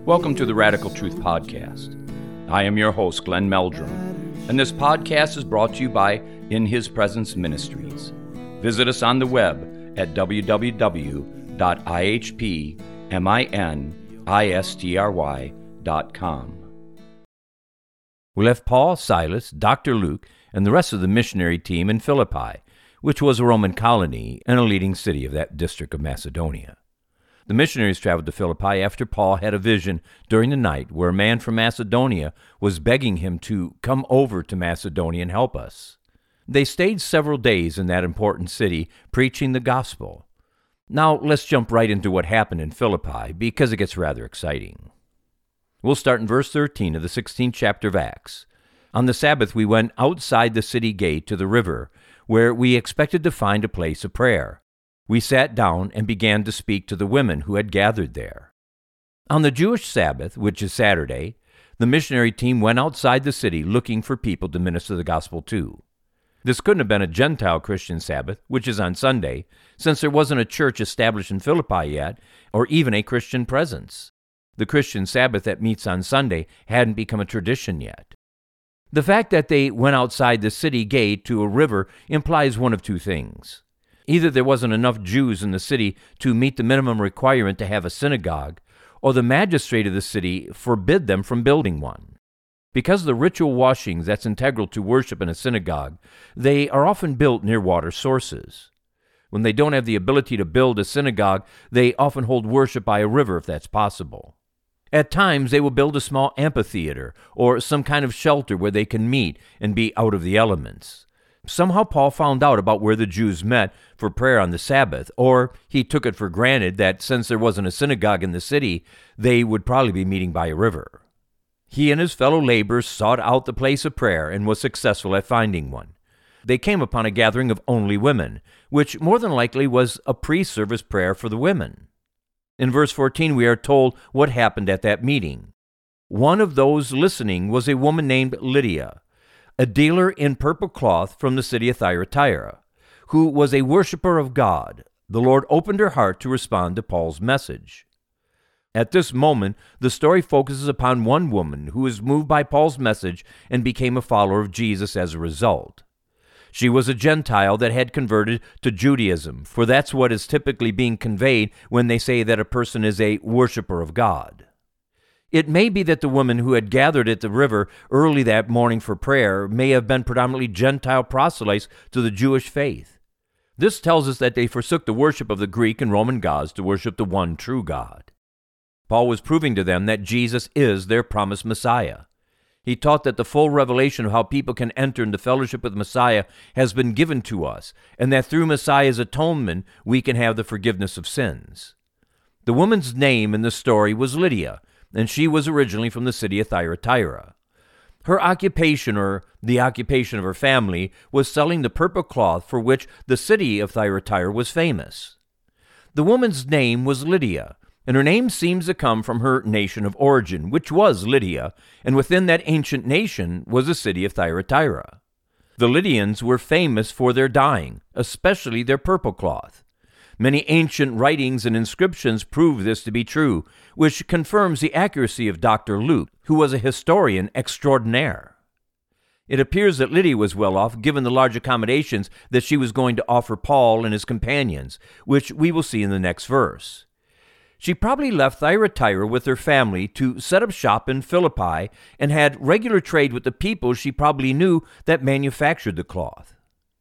Welcome to the Radical Truth Podcast. I am your host, Glenn Meldrum, and this podcast is brought to you by In His Presence Ministries. Visit us on the web at www.ihpministry.com. We left Paul, Silas, Dr. Luke, and the rest of the missionary team in Philippi, which was a Roman colony and a leading city of that district of Macedonia. The missionaries traveled to Philippi after Paul had a vision during the night where a man from Macedonia was begging him to come over to Macedonia and help us. They stayed several days in that important city preaching the gospel. Now let's jump right into what happened in Philippi because it gets rather exciting. We'll start in verse 13 of the 16th chapter of Acts. On the Sabbath we went outside the city gate to the river, where we expected to find a place of prayer. We sat down and began to speak to the women who had gathered there. On the Jewish Sabbath, which is Saturday, the missionary team went outside the city looking for people to minister the gospel to. This couldn't have been a Gentile Christian Sabbath, which is on Sunday, since there wasn't a church established in Philippi yet, or even a Christian presence. The Christian Sabbath that meets on Sunday hadn't become a tradition yet. The fact that they went outside the city gate to a river implies one of two things. Either there wasn't enough Jews in the city to meet the minimum requirement to have a synagogue, or the magistrate of the city forbid them from building one. Because of the ritual washings that's integral to worship in a synagogue, they are often built near water sources. When they don't have the ability to build a synagogue, they often hold worship by a river if that's possible. At times, they will build a small amphitheater or some kind of shelter where they can meet and be out of the elements. Somehow Paul found out about where the Jews met for prayer on the Sabbath, or he took it for granted that since there wasn't a synagogue in the city, they would probably be meeting by a river. He and his fellow laborers sought out the place of prayer and was successful at finding one. They came upon a gathering of only women, which more than likely was a pre-service prayer for the women. In verse 14, we are told what happened at that meeting. One of those listening was a woman named Lydia, a dealer in purple cloth from the city of Thyatira, who was a worshiper of God. The Lord opened her heart to respond to Paul's message. At this moment, the story focuses upon one woman who was moved by Paul's message and became a follower of Jesus as a result. She was a Gentile that had converted to Judaism, for that's what is typically being conveyed when they say that a person is a worshiper of God. It may be that the women who had gathered at the river early that morning for prayer may have been predominantly Gentile proselytes to the Jewish faith. This tells us that they forsook the worship of the Greek and Roman gods to worship the one true God. Paul was proving to them that Jesus is their promised Messiah. He taught that the full revelation of how people can enter into fellowship with Messiah has been given to us, and that through Messiah's atonement we can have the forgiveness of sins. The woman's name in the story was Lydia, and she was originally from the city of Thyatira. Her occupation, or the occupation of her family, was selling the purple cloth for which the city of Thyatira was famous. The woman's name was Lydia, and her name seems to come from her nation of origin, which was Lydia, and within that ancient nation was the city of Thyatira. The Lydians were famous for their dyeing, especially their purple cloth. Many ancient writings and inscriptions prove this to be true, which confirms the accuracy of Dr. Luke, who was a historian extraordinaire. It appears that Lydia was well off given the large accommodations that she was going to offer Paul and his companions, which we will see in the next verse. She probably left Thyatira with her family to set up shop in Philippi and had regular trade with the people she probably knew that manufactured the cloth.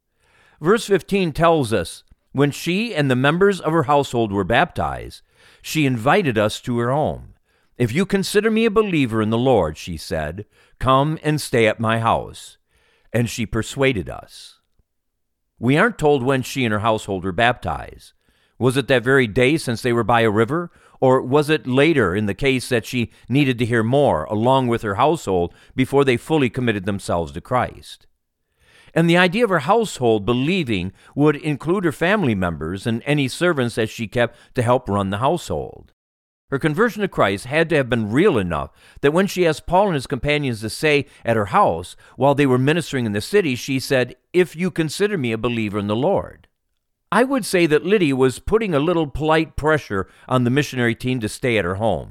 Verse 15 tells us, when she and the members of her household were baptized, she invited us to her home. If you consider me a believer in the Lord, she said, come and stay at my house. And she persuaded us. We aren't told when she and her household were baptized. Was it that very day since they were by a river? Or was it later in the case that she needed to hear more along with her household before they fully committed themselves to Christ? And the idea of her household believing would include her family members and any servants that she kept to help run the household. Her conversion to Christ had to have been real enough that when she asked Paul and his companions to stay at her house while they were ministering in the city, she said, if you consider me a believer in the Lord. I would say that Lydia was putting a little polite pressure on the missionary team to stay at her home,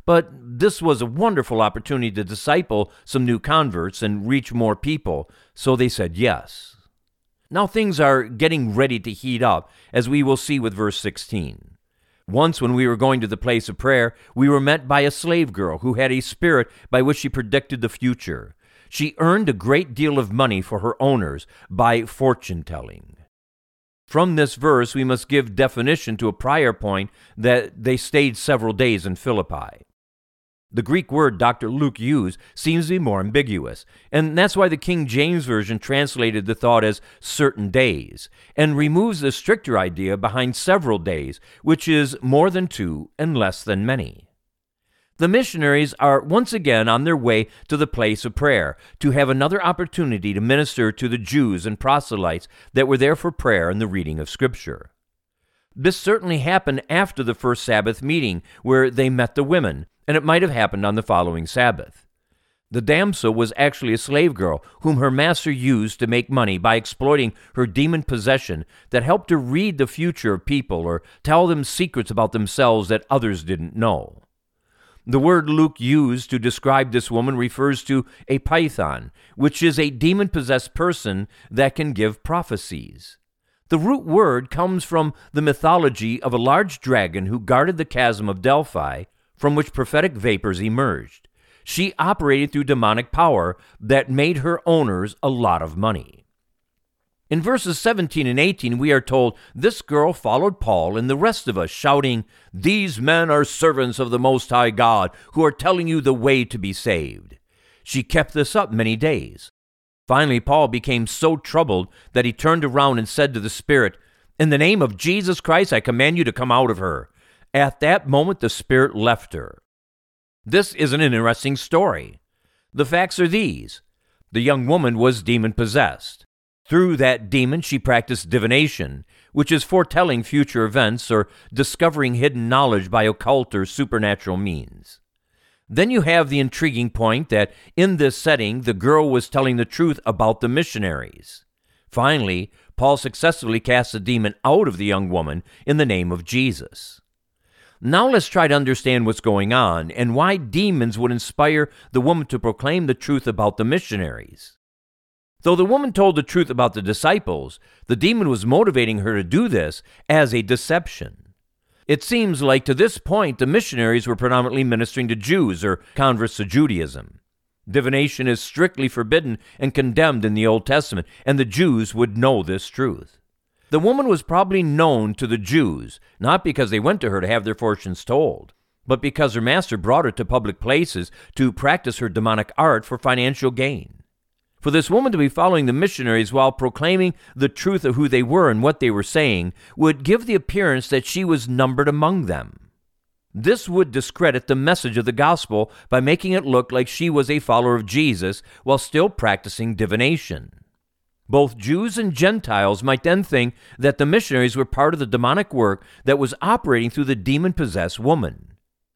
but this was a wonderful opportunity to disciple some new converts and reach more people, so they said yes. Now things are getting ready to heat up, as we will see with verse 16. Once when we were going to the place of prayer, we were met by a slave girl who had a spirit by which she predicted the future. She earned a great deal of money for her owners by fortune-telling. From this verse, we must give definition to a prior point that they stayed several days in Philippi. The Greek word Dr. Luke used seems to be more ambiguous, and that's why the King James Version translated the thought as certain days, and removes the stricter idea behind several days, which is more than two and less than many. The missionaries are once again on their way to the place of prayer to have another opportunity to minister to the Jews and proselytes that were there for prayer and the reading of Scripture. This certainly happened after the first Sabbath meeting where they met the women, and it might have happened on the following Sabbath. The damsel was actually a slave girl whom her master used to make money by exploiting her demon possession that helped her read the future of people or tell them secrets about themselves that others didn't know. The word Luke used to describe this woman refers to a python, which is a demon-possessed person that can give prophecies. The root word comes from the mythology of a large dragon who guarded the chasm of Delphi, from which prophetic vapors emerged. She operated through demonic power that made her owners a lot of money. In verses 17 and 18, we are told, "This girl followed Paul and the rest of us, shouting, 'These men are servants of the Most High God, who are telling you the way to be saved.' She kept this up many days. Finally, Paul became so troubled that he turned around and said to the spirit, 'In the name of Jesus Christ, I command you to come out of her.' At that moment, the spirit left her." This is an interesting story. The facts are these. The young woman was demon-possessed. Through that demon, she practiced divination, which is foretelling future events or discovering hidden knowledge by occult or supernatural means. Then you have the intriguing point that in this setting, the girl was telling the truth about the missionaries. Finally, Paul successfully cast the demon out of the young woman in the name of Jesus. Now let's try to understand what's going on and why demons would inspire the woman to proclaim the truth about the missionaries. Though the woman told the truth about the disciples, the demon was motivating her to do this as a deception. It seems like to this point the missionaries were predominantly ministering to Jews or converts to Judaism. Divination is strictly forbidden and condemned in the Old Testament, and the Jews would know this truth. The woman was probably known to the Jews, not because they went to her to have their fortunes told, but because her master brought her to public places to practice her demonic art for financial gain. For this woman to be following the missionaries while proclaiming the truth of who they were and what they were saying would give the appearance that she was numbered among them. This would discredit the message of the gospel by making it look like she was a follower of Jesus while still practicing divination. Both Jews and Gentiles might then think that the missionaries were part of the demonic work that was operating through the demon-possessed woman.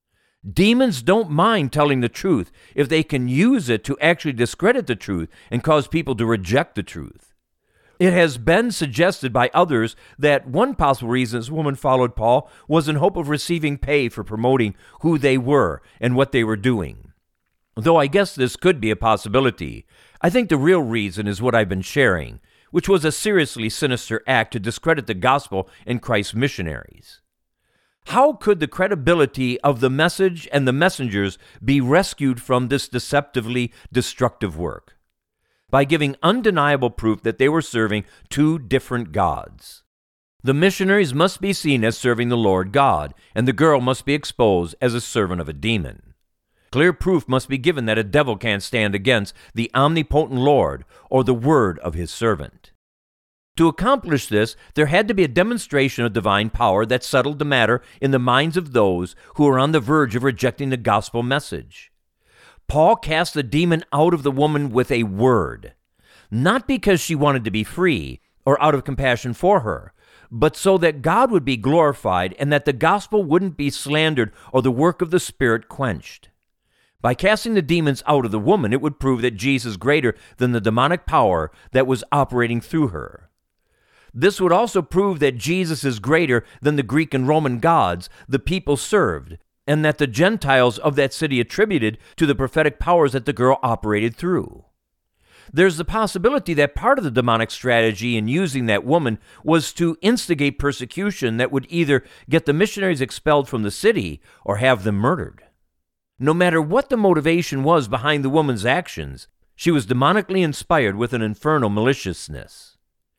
Demons don't mind telling the truth if they can use it to actually discredit the truth and cause people to reject the truth. It has been suggested by others that one possible reason this woman followed Paul was in hope of receiving pay for promoting who they were and what they were doing. Though I guess this could be a possibility, I think the real reason is what I've been sharing, which was a seriously sinister act to discredit the gospel and Christ's missionaries. How could the credibility of the message and the messengers be rescued from this deceptively destructive work? By giving undeniable proof that they were serving two different gods. The missionaries must be seen as serving the Lord God, and the girl must be exposed as a servant of a demon. Clear proof must be given that a devil can't stand against the omnipotent Lord or the word of his servant. To accomplish this, there had to be a demonstration of divine power that settled the matter in the minds of those who were on the verge of rejecting the gospel message. Paul cast the demon out of the woman with a word, not because she wanted to be free or out of compassion for her, but so that God would be glorified and that the gospel wouldn't be slandered or the work of the Spirit quenched. By casting the demons out of the woman, it would prove that Jesus is greater than the demonic power that was operating through her. This would also prove that Jesus is greater than the Greek and Roman gods the people served, and that the Gentiles of that city attributed to the prophetic powers that the girl operated through. There's the possibility that part of the demonic strategy in using that woman was to instigate persecution that would either get the missionaries expelled from the city or have them murdered. No matter what the motivation was behind the woman's actions, she was demonically inspired with an infernal maliciousness.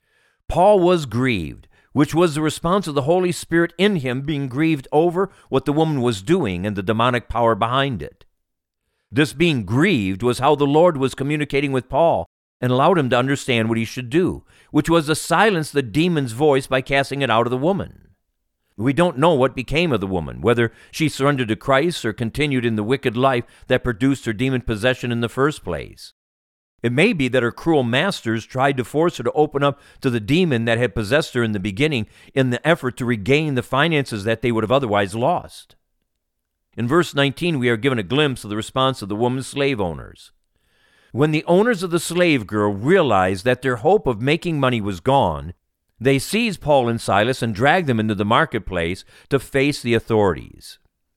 Paul was grieved, which was the response of the Holy Spirit in him being grieved over what the woman was doing and the demonic power behind it. This being grieved was how the Lord was communicating with Paul and allowed him to understand what he should do, which was to silence the demon's voice by casting it out of the woman. We don't know what became of the woman, whether she surrendered to Christ or continued in the wicked life that produced her demon possession in the first place. It may be that her cruel masters tried to force her to open up to the demon that had possessed her in the beginning in the effort to regain the finances that they would have otherwise lost. In verse 19, we are given a glimpse of the response of the woman's slave owners. When the owners of the slave girl realized that their hope of making money was gone, they seized Paul and Silas and dragged them into the marketplace to face the authorities.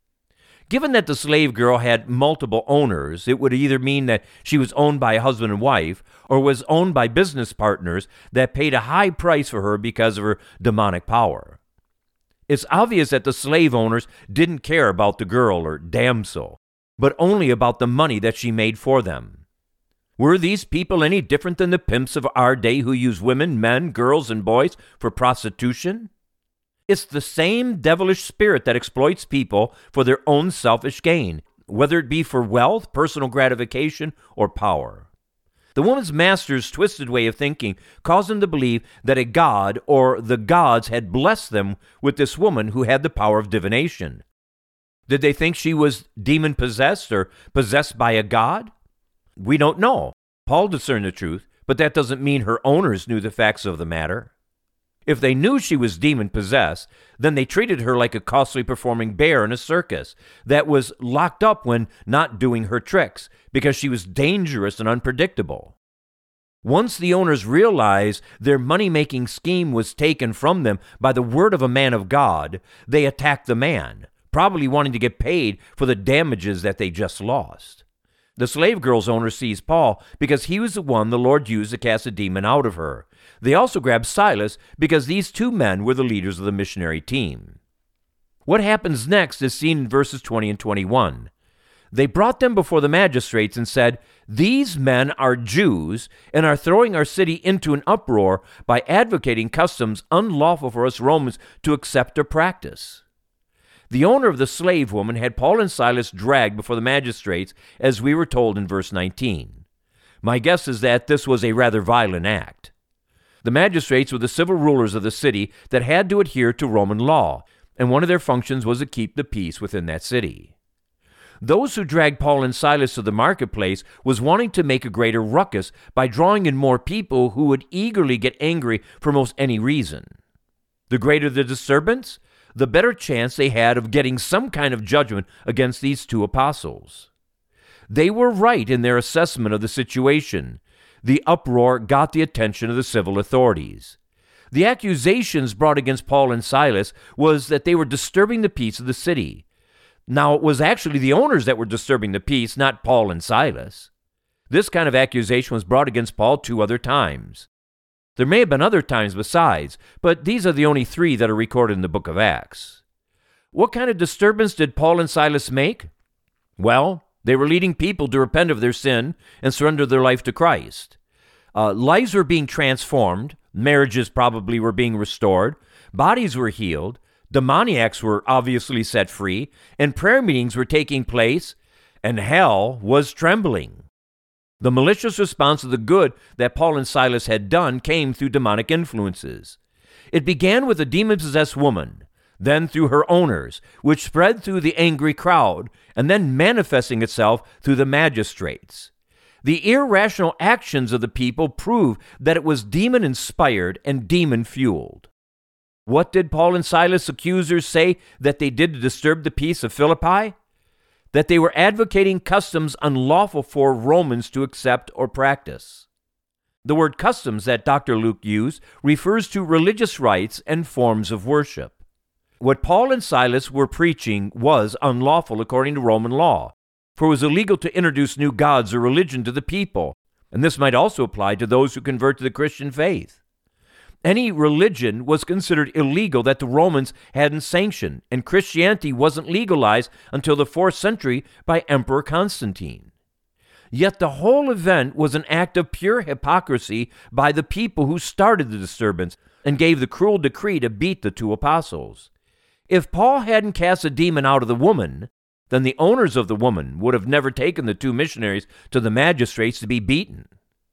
Given that the slave girl had multiple owners, it would either mean that she was owned by a husband and wife or was owned by business partners that paid a high price for her because of her demonic power. It's obvious that the slave owners didn't care about the girl or damsel, but only about the money that she made for them. Were these people any different than the pimps of our day who use women, men, girls, and boys for prostitution? It's the same devilish spirit that exploits people for their own selfish gain, whether it be for wealth, personal gratification, or power. The woman's master's twisted way of thinking caused them to believe that a god or the gods had blessed them with this woman who had the power of divination. Did they think she was demon-possessed or possessed by a god? We don't know. Paul discerned the truth, but that doesn't mean her owners knew the facts of the matter. If they knew she was demon-possessed, then they treated her like a costly performing bear in a circus that was locked up when not doing her tricks because she was dangerous and unpredictable. Once the owners realized their money-making scheme was taken from them by the word of a man of God, they attacked the man, probably wanting to get paid for the damages that they just lost. The slave girl's owner seized Paul because he was the one the Lord used to cast a demon out of her. They also grabbed Silas because these two men were the leaders of the missionary team. What happens next is seen in verses 20 and 21. They brought them before the magistrates and said, "These men are Jews and are throwing our city into an uproar by advocating customs unlawful for us Romans to accept or practice." The owner of the slave woman had Paul and Silas dragged before the magistrates, as we were told in verse 19. My guess is that this was a rather violent act. The magistrates were the civil rulers of the city that had to adhere to Roman law, and one of their functions was to keep the peace within that city. Those who dragged Paul and Silas to the marketplace was wanting to make a greater ruckus by drawing in more people who would eagerly get angry for most any reason. The greater the disturbance, the better chance they had of getting some kind of judgment against these two apostles. They were right in their assessment of the situation. The uproar got the attention of the civil authorities. The accusations brought against Paul and Silas was that they were disturbing the peace of the city. Now, it was actually the owners that were disturbing the peace, not Paul and Silas. This kind of accusation was brought against Paul 2 other times. There may have been other times besides, but these are the only 3 that are recorded in the book of Acts. What kind of disturbance did Paul and Silas make? Well, they were leading people to repent of their sin and surrender their life to Christ. Lives were being transformed, marriages probably were being restored, bodies were healed, demoniacs were obviously set free, and prayer meetings were taking place, and hell was trembling. The malicious response of the good that Paul and Silas had done came through demonic influences. It began with a demon-possessed woman, then through her owners, which spread through the angry crowd, and then manifesting itself through the magistrates. The irrational actions of the people prove that it was demon-inspired and demon-fueled. What did Paul and Silas' accusers say that they did to disturb the peace of Philippi? That they were advocating customs unlawful for Romans to accept or practice. The word customs that Dr. Luke used refers to religious rites and forms of worship. What Paul and Silas were preaching was unlawful according to Roman law, for it was illegal to introduce new gods or religion to the people, and this might also apply to those who convert to the Christian faith. Any religion was considered illegal that the Romans hadn't sanctioned, and Christianity wasn't legalized until the 4th century by Emperor Constantine. Yet the whole event was an act of pure hypocrisy by the people who started the disturbance and gave the cruel decree to beat the 2 apostles. If Paul hadn't cast a demon out of the woman, then the owners of the woman would have never taken the 2 missionaries to the magistrates to be beaten.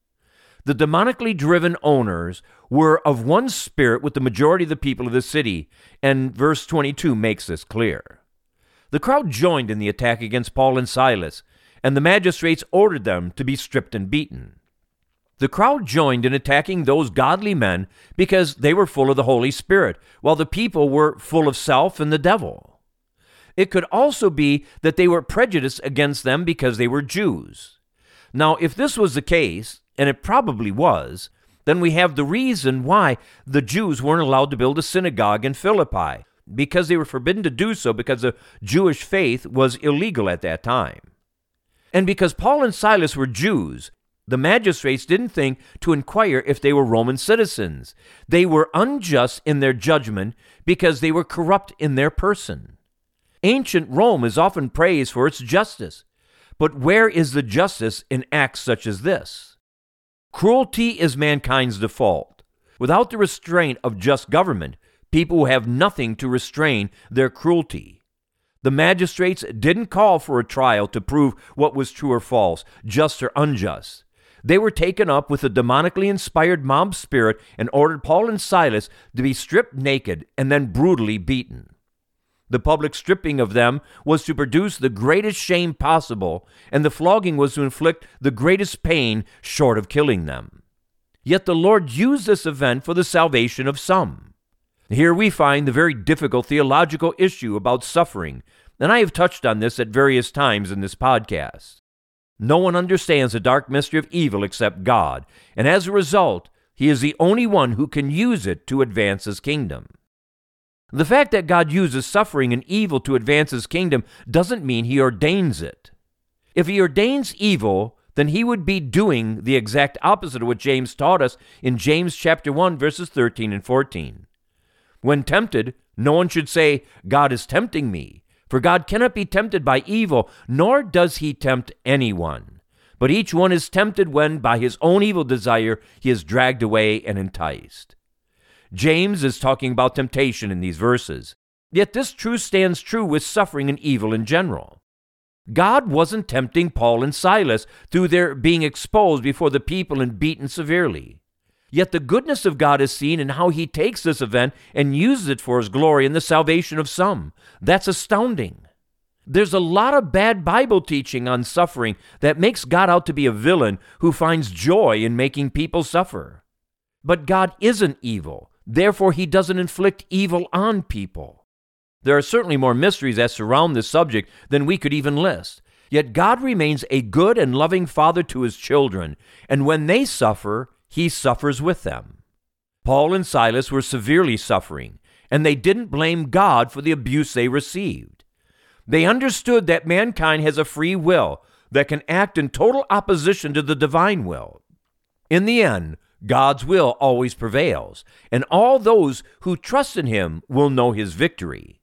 The demonically driven owners were of one spirit with the majority of the people of the city, and verse 22 makes this clear. The crowd joined in the attack against Paul and Silas, and the magistrates ordered them to be stripped and beaten. The crowd joined in attacking those godly men because they were full of the Holy Spirit, while the people were full of self and the devil. It could also be that they were prejudiced against them because they were Jews. Now, if this was the case, and it probably was, then we have the reason why the Jews weren't allowed to build a synagogue in Philippi, because they were forbidden to do so because the Jewish faith was illegal at that time. And because Paul and Silas were Jews, the magistrates didn't think to inquire if they were Roman citizens. They were unjust in their judgment because they were corrupt in their person. Ancient Rome is often praised for its justice, but where is the justice in acts such as this? Cruelty is mankind's default. Without the restraint of just government, people will have nothing to restrain their cruelty. The magistrates didn't call for a trial to prove what was true or false, just or unjust. They were taken up with a demonically inspired mob spirit and ordered Paul and Silas to be stripped naked and then brutally beaten. The public stripping of them was to produce the greatest shame possible, and the flogging was to inflict the greatest pain short of killing them. Yet the Lord used this event for the salvation of some. Here we find the very difficult theological issue about suffering, and I have touched on this at various times in this podcast. No one understands the dark mystery of evil except God, and as a result, He is the only one who can use it to advance His kingdom. The fact that God uses suffering and evil to advance His kingdom doesn't mean He ordains it. If He ordains evil, then He would be doing the exact opposite of what James taught us in James chapter 1, verses 13 and 14. When tempted, no one should say, "God is tempting me," for God cannot be tempted by evil, nor does He tempt anyone. But each one is tempted when, by his own evil desire, he is dragged away and enticed. James is talking about temptation in these verses. Yet this truth stands true with suffering and evil in general. God wasn't tempting Paul and Silas through their being exposed before the people and beaten severely. Yet the goodness of God is seen in how He takes this event and uses it for His glory and the salvation of some. That's astounding. There's a lot of bad Bible teaching on suffering that makes God out to be a villain who finds joy in making people suffer. But God isn't evil. Therefore, He doesn't inflict evil on people. There are certainly more mysteries that surround this subject than we could even list. Yet God remains a good and loving Father to His children, and when they suffer, He suffers with them. Paul and Silas were severely suffering, and they didn't blame God for the abuse they received. They understood that mankind has a free will that can act in total opposition to the divine will. In the end, God's will always prevails, and all those who trust in Him will know His victory.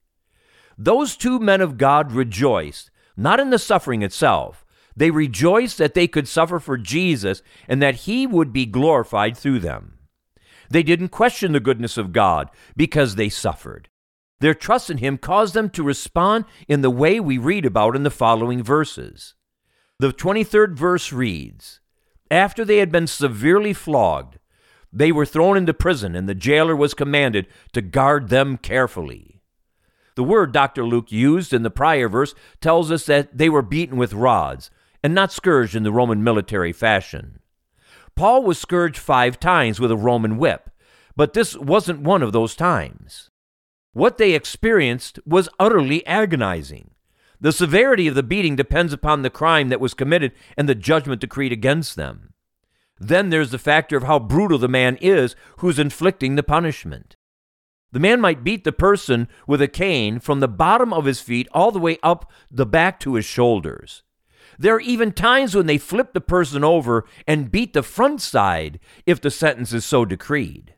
Those 2 men of God rejoiced, not in the suffering itself. They rejoiced that they could suffer for Jesus and that He would be glorified through them. They didn't question the goodness of God because they suffered. Their trust in Him caused them to respond in the way we read about in the following verses. The 23rd verse reads, "After they had been severely flogged, they were thrown into prison, and the jailer was commanded to guard them carefully." The word Dr. Luke used in the prior verse tells us that they were beaten with rods and not scourged in the Roman military fashion. Paul was scourged 5 times with a Roman whip, but this wasn't one of those times. What they experienced was utterly agonizing. The severity of the beating depends upon the crime that was committed and the judgment decreed against them. Then there's the factor of how brutal the man is who's inflicting the punishment. The man might beat the person with a cane from the bottom of his feet all the way up the back to his shoulders. There are even times when they flip the person over and beat the front side if the sentence is so decreed.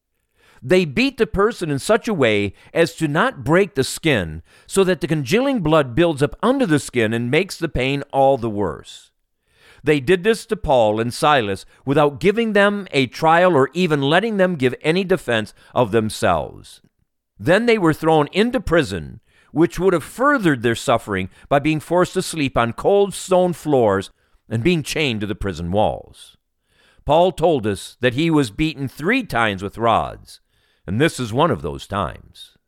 They beat the person in such a way as to not break the skin, so that the congealing blood builds up under the skin and makes the pain all the worse. They did this to Paul and Silas without giving them a trial or even letting them give any defense of themselves. Then they were thrown into prison, which would have furthered their suffering by being forced to sleep on cold stone floors and being chained to the prison walls. Paul told us that he was beaten 3 times with rods, and this is one of those times.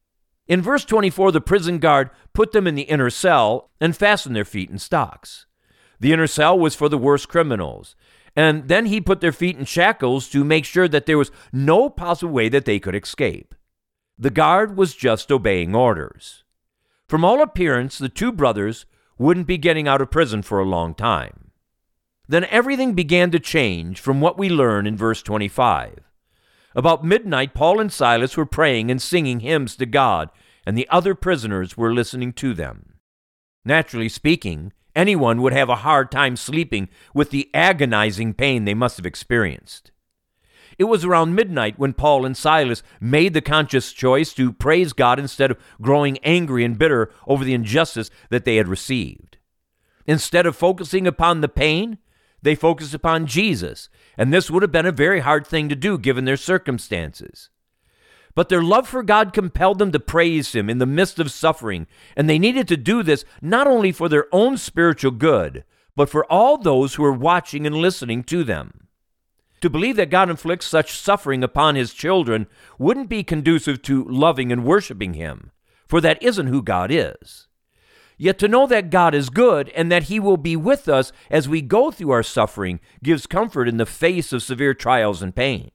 In verse 24, the prison guard put them in the inner cell and fastened their feet in stocks. The inner cell was for the worst criminals, and then he put their feet in shackles to make sure that there was no possible way that they could escape. The guard was just obeying orders. From all appearance, the 2 brothers wouldn't be getting out of prison for a long time. Then everything began to change from what we learn in verse 25. About midnight, Paul and Silas were praying and singing hymns to God, and the other prisoners were listening to them. Naturally speaking, anyone would have a hard time sleeping with the agonizing pain they must have experienced. It was around midnight when Paul and Silas made the conscious choice to praise God instead of growing angry and bitter over the injustice that they had received. Instead of focusing upon the pain, they focused upon Jesus, and this would have been a very hard thing to do given their circumstances. But their love for God compelled them to praise Him in the midst of suffering, and they needed to do this not only for their own spiritual good, but for all those who were watching and listening to them. To believe that God inflicts such suffering upon His children wouldn't be conducive to loving and worshiping Him, for that isn't who God is. Yet to know that God is good and that He will be with us as we go through our suffering gives comfort in the face of severe trials and pain.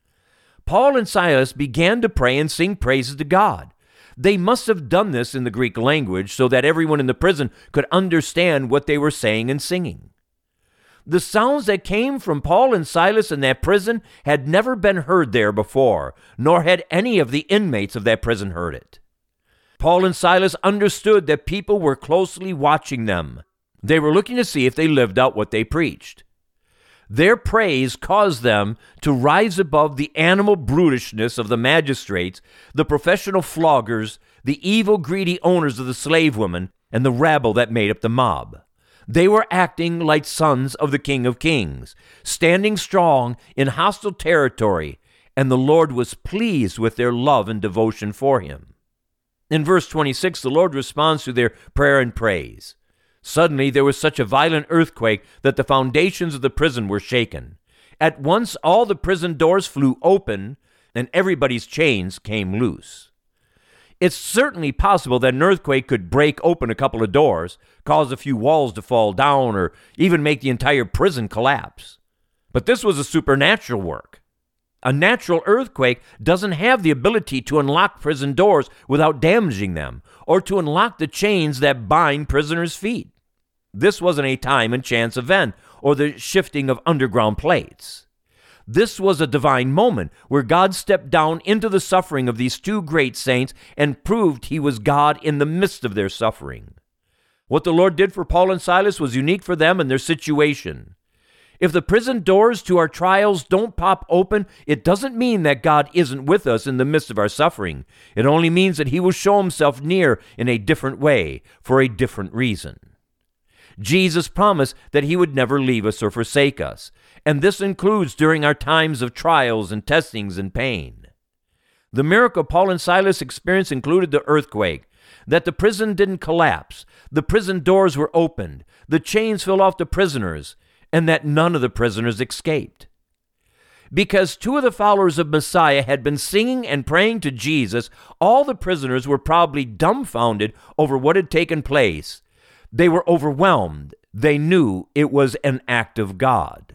Paul and Silas began to pray and sing praises to God. They must have done this in the Greek language so that everyone in the prison could understand what they were saying and singing. The sounds that came from Paul and Silas in that prison had never been heard there before, nor had any of the inmates of that prison heard it. Paul and Silas understood that people were closely watching them. They were looking to see if they lived out what they preached. Their praise caused them to rise above the animal brutishness of the magistrates, the professional floggers, the evil, greedy owners of the slave women, and the rabble that made up the mob. They were acting like sons of the King of Kings, standing strong in hostile territory, and the Lord was pleased with their love and devotion for Him. In verse 26, the Lord responds to their prayer and praise. Suddenly there was such a violent earthquake that the foundations of the prison were shaken. At once all the prison doors flew open, and everybody's chains came loose. It's certainly possible that an earthquake could break open a couple of doors, cause a few walls to fall down, or even make the entire prison collapse. But this was a supernatural work. A natural earthquake doesn't have the ability to unlock prison doors without damaging them, or to unlock the chains that bind prisoners' feet. This wasn't a time and chance event, or the shifting of underground plates. This was a divine moment where God stepped down into the suffering of these 2 great saints and proved He was God in the midst of their suffering. What the Lord did for Paul and Silas was unique for them and their situation. If the prison doors to our trials don't pop open, it doesn't mean that God isn't with us in the midst of our suffering. It only means that He will show Himself near in a different way, for a different reason. Jesus promised that He would never leave us or forsake us, and this includes during our times of trials and testings and pain. The miracle Paul and Silas experienced included the earthquake, that the prison didn't collapse, the prison doors were opened, the chains fell off the prisoners, and that none of the prisoners escaped. Because 2 of the followers of Messiah had been singing and praying to Jesus, all the prisoners were probably dumbfounded over what had taken place. They were overwhelmed. They knew it was an act of God.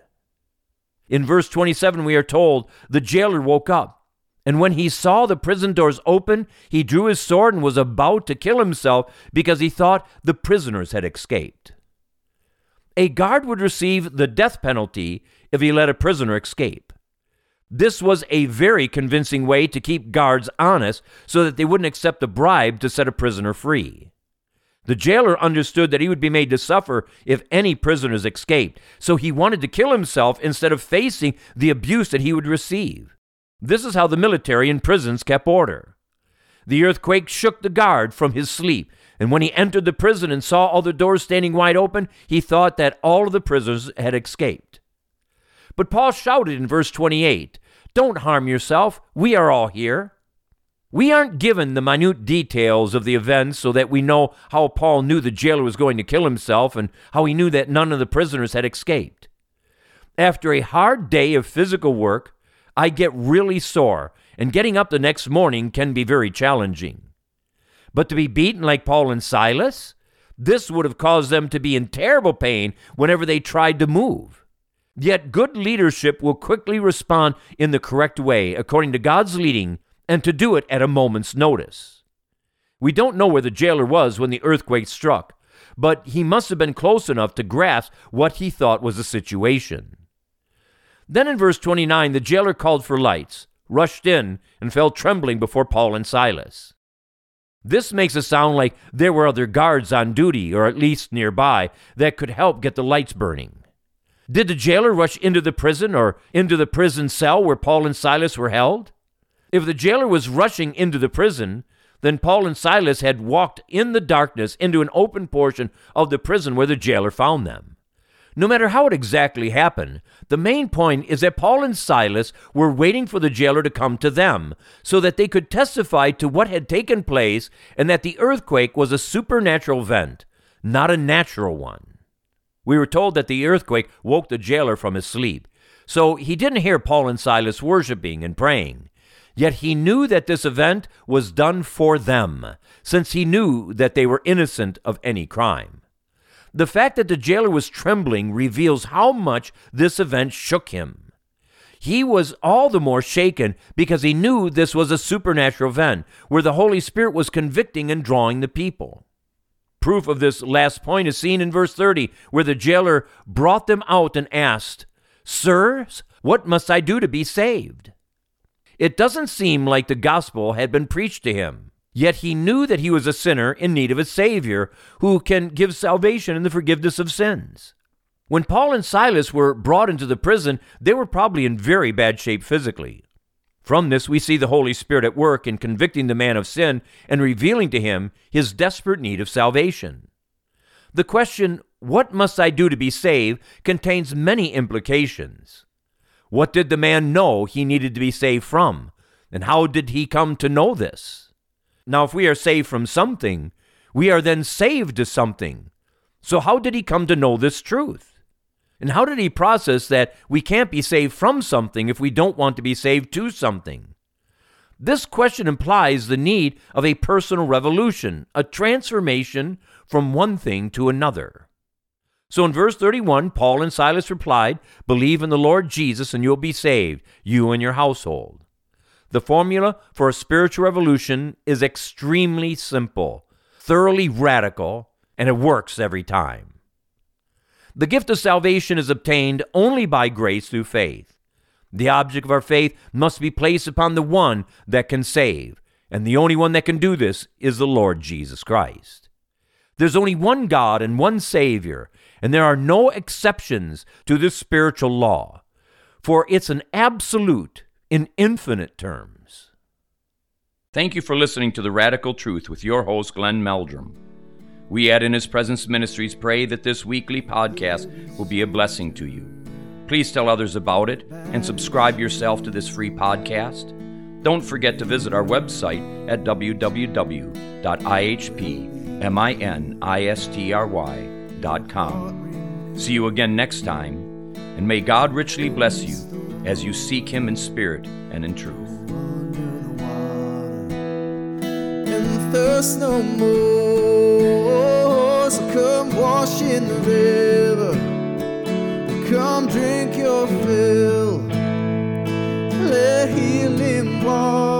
In verse 27, we are told, the jailer woke up, and when he saw the prison doors open, he drew his sword and was about to kill himself because he thought the prisoners had escaped. A guard would receive the death penalty if he let a prisoner escape. This was a very convincing way to keep guards honest so that they wouldn't accept a bribe to set a prisoner free. The jailer understood that he would be made to suffer if any prisoners escaped, so he wanted to kill himself instead of facing the abuse that he would receive. This is how the military in prisons kept order. The earthquake shook the guard from his sleep, and when he entered the prison and saw all the doors standing wide open, he thought that all of the prisoners had escaped. But Paul shouted in verse 28, "Don't harm yourself. We are all here." We aren't given the minute details of the events so that we know how Paul knew the jailer was going to kill himself and how he knew that none of the prisoners had escaped. After a hard day of physical work, I get really sore, and getting up the next morning can be very challenging. But to be beaten like Paul and Silas, this would have caused them to be in terrible pain whenever they tried to move. Yet good leadership will quickly respond in the correct way, according to God's leading, and to do it at a moment's notice. We don't know where the jailer was when the earthquake struck, but he must have been close enough to grasp what he thought was the situation. Then in verse 29, the jailer called for lights, rushed in, and fell trembling before Paul and Silas. This makes it sound like there were other guards on duty, or at least nearby, that could help get the lights burning. Did the jailer rush into the prison or into the prison cell where Paul and Silas were held? If the jailer was rushing into the prison, then Paul and Silas had walked in the darkness into an open portion of the prison where the jailer found them. No matter how it exactly happened, the main point is that Paul and Silas were waiting for the jailer to come to them so that they could testify to what had taken place and that the earthquake was a supernatural event, not a natural one. We were told that the earthquake woke the jailer from his sleep, so he didn't hear Paul and Silas worshiping and praying. Yet he knew that this event was done for them, since he knew that they were innocent of any crime. The fact that the jailer was trembling reveals how much this event shook him. He was all the more shaken because he knew this was a supernatural event where the Holy Spirit was convicting and drawing the people. Proof of this last point is seen in verse 30, where the jailer brought them out and asked, "Sirs, what must I do to be saved?" It doesn't seem like the gospel had been preached to him, yet he knew that he was a sinner in need of a Savior who can give salvation and the forgiveness of sins. When Paul and Silas were brought into the prison, they were probably in very bad shape physically. From this, we see the Holy Spirit at work in convicting the man of sin and revealing to him his desperate need of salvation. The question, "What must I do to be saved?" contains many implications. What did the man know he needed to be saved from? And how did he come to know this? Now, if we are saved from something, we are then saved to something. So how did he come to know this truth? And how did he process that we can't be saved from something if we don't want to be saved to something? This question implies the need of a personal revolution, a transformation from one thing to another. So in verse 31, Paul and Silas replied, "Believe in the Lord Jesus and you'll be saved, you and your household." The formula for a spiritual revolution is extremely simple, thoroughly radical, and it works every time. The gift of salvation is obtained only by grace through faith. The object of our faith must be placed upon the one that can save, and the only one that can do this is the Lord Jesus Christ. There's only one God and one Savior, and there are no exceptions to this spiritual law, for it's an absolute in infinite terms. Thank you for listening to The Radical Truth with your host, Glenn Meldrum. We at In His Presence Ministries pray that this weekly podcast will be a blessing to you. Please tell others about it and subscribe yourself to this free podcast. Don't forget to visit our website at www.ihpministry.com. See you again next time, and may God richly bless you as you seek Him in spirit and in truth. And thirst no more, so come wash in the river, come drink your fill, let healing water